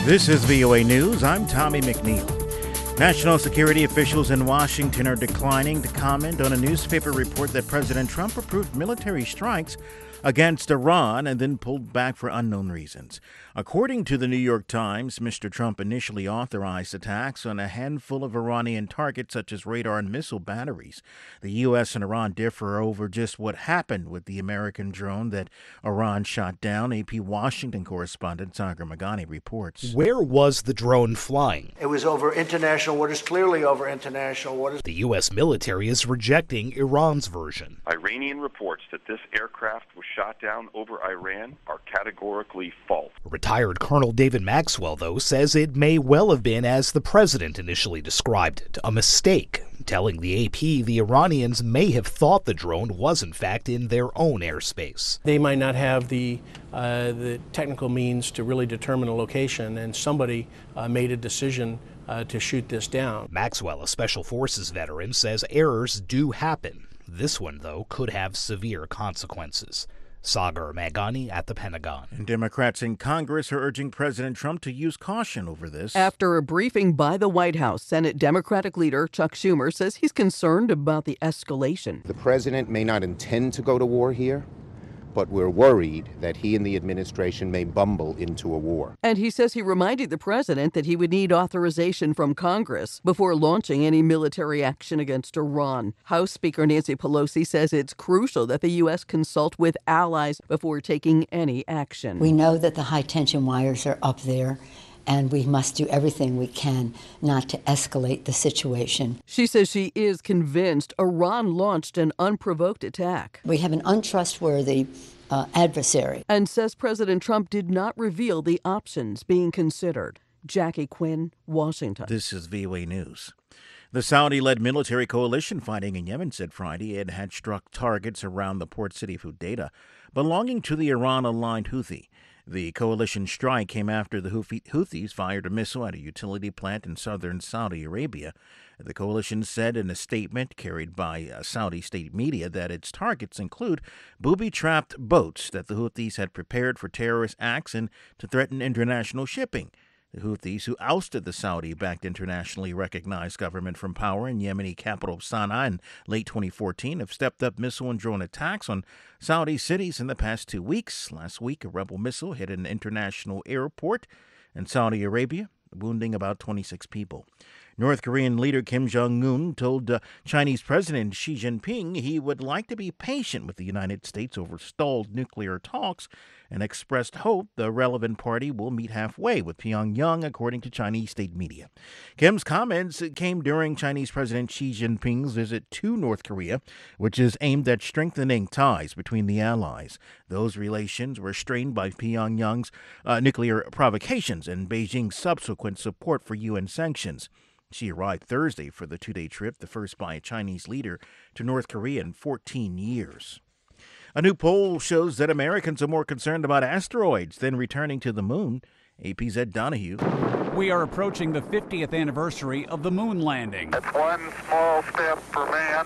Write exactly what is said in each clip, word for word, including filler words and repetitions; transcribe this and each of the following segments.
This is V O A News. I'm Tommy McNeil. National security officials in Washington are declining to comment on a newspaper report that President Trump approved military strikes against Iran and then pulled back for unknown reasons. According to the New York Times, Mister Trump initially authorized attacks on a handful of Iranian targets such as radar and missile batteries. The U S and Iran differ over just what happened with the American drone that Iran shot down. A P Washington correspondent Sagar Meghani reports. Where was the drone flying? It was over international waters, clearly over international waters. The U S military is rejecting Iran's version. Iranian reports that this aircraft was shot down over Iran are categorically false. Retired Colonel David Maxwell, though, says it may well have been as the president initially described it, a mistake, telling the A P the Iranians may have thought the drone was in fact in their own airspace. They might not have the uh, the technical means to really determine a location, and somebody uh, made a decision uh, to shoot this down. Maxwell, a Special Forces veteran, says errors do happen. This one, though, could have severe consequences. Sagar Meghani at the Pentagon. And Democrats in Congress are urging President Trump to use caution over this. After a briefing by the White House, Senate Democratic leader Chuck Schumer says he's concerned about the escalation. The president may not intend to go to war here, but we're worried that he and the administration may bumble into a war. And he says he reminded the president that he would need authorization from Congress before launching any military action against Iran. House Speaker Nancy Pelosi says it's crucial that the U S consult with allies before taking any action. We know that the high-tension wires are up there, and we must do everything we can not to escalate the situation. She says she is convinced Iran launched an unprovoked attack. We have an untrustworthy uh, adversary. And says President Trump did not reveal the options being considered. Jackie Quinn, Washington. This is V O A News. The Saudi-led military coalition fighting in Yemen said Friday it had struck targets around the port city of Hodeidah, belonging to the Iran-aligned Houthi. The coalition strike came after the Houthis fired a missile at a utility plant in southern Saudi Arabia. The coalition said in a statement carried by Saudi state media that its targets include booby-trapped boats that the Houthis had prepared for terrorist acts and to threaten international shipping. The Houthis, who ousted the Saudi-backed internationally recognized government from power in Yemeni capital Sana'a in late twenty fourteen, have stepped up missile and drone attacks on Saudi cities in the past two weeks. Last week, a rebel missile hit an international airport in Saudi Arabia, wounding about twenty-six people. North Korean leader Kim Jong-un told uh, Chinese President Xi Jinping he would like to be patient with the United States over stalled nuclear talks and expressed hope the relevant party will meet halfway with Pyongyang, according to Chinese state media. Kim's comments came during Chinese President Xi Jinping's visit to North Korea, which is aimed at strengthening ties between the allies. Those relations were strained by Pyongyang's uh, nuclear provocations and Beijing's subsequent support for U N sanctions. She arrived Thursday for the two-day trip, the first by a Chinese leader to North Korea in fourteen years. A new poll shows that Americans are more concerned about asteroids than returning to the moon. A P's Ed Donahue. We are approaching the fiftieth anniversary of the moon landing. It's one small step for man,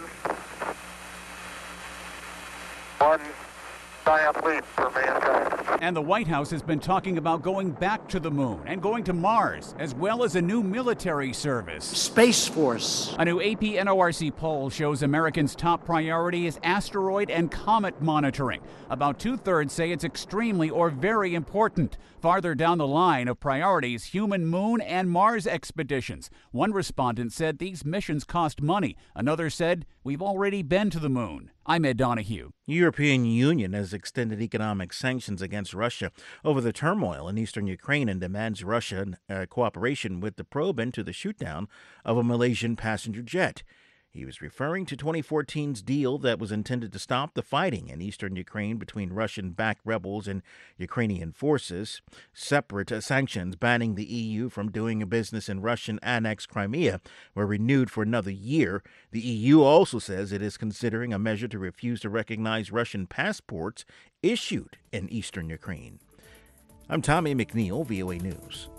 one giant leap for mankind. And the White House has been talking about going back to the moon and going to Mars, as well as a new military service. Space Force. A new A P N O R C poll shows Americans' top priority is asteroid and comet monitoring. About two-thirds say it's extremely or very important. Farther down the line of priorities, human moon and Mars expeditions. One respondent said these missions cost money. Another said, we've already been to the moon. I'm Ed Donahue. European Union has extended economic sanctions against Russia over the turmoil in eastern Ukraine and demands Russian uh, cooperation with the probe into the shootdown of a Malaysian passenger jet. He was referring to twenty fourteen's deal that was intended to stop the fighting in eastern Ukraine between Russian-backed rebels and Ukrainian forces. Separate uh, sanctions banning the E U from doing business in Russian-annexed Crimea were renewed for another year. The E U also says it is considering a measure to refuse to recognize Russian passports issued in eastern Ukraine. I'm Tommy McNeil, V O A News.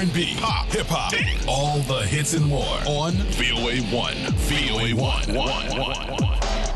and B, pop, hip hop, all the hits and more on V O A one. V O A one.